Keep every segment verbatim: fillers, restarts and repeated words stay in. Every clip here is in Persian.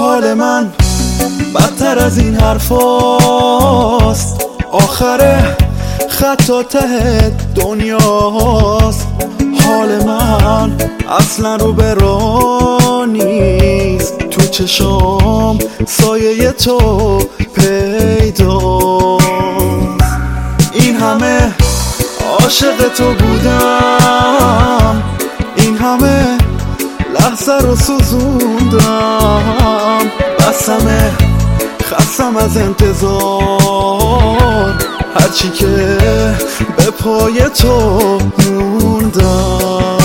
حال من بدتر از این حرفاست، آخره خط ته دنیاست. حال من اصلا رو به راه نیست، تو چشام سایه تو پیداست. این همه عاشق تو بودم، این همه لحظه رو سوزوندم، بسمه خستم از انتظار، هرچی که به پای تو موندم.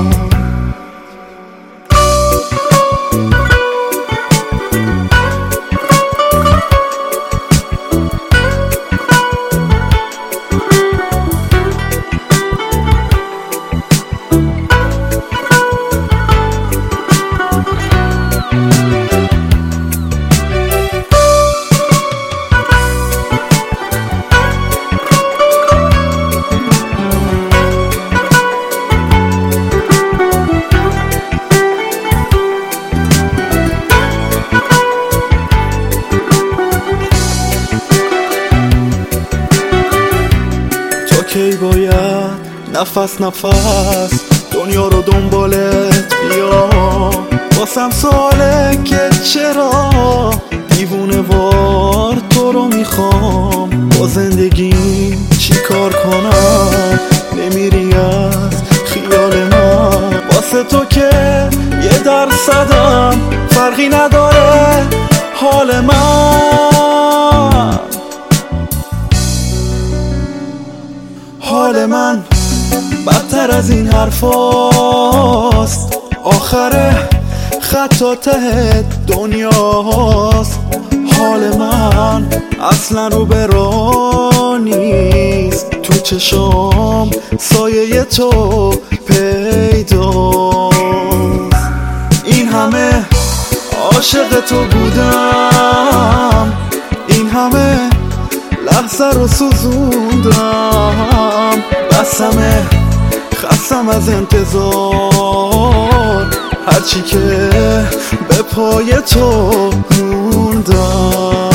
کی باید نفس نفس دنیا رو دنبالت بیام، واسم سواله که چرا دیوونه وار تو رو میخوام. با زندگیم چی کار کنم، نمیری از خیال من، واسه تو که یه درصدم فرقی نداره حال من. حال من بدتر از این حرفاست، آخره خط ته دنیاست. حال من اصلا رو به راه نیست، تو چشام سایه تو پیداست. این همه عاشق تو بودم، این همه لحظه رو سوزوندم، بسمه خستم از انتظار، هرچی که به پای تو موندم.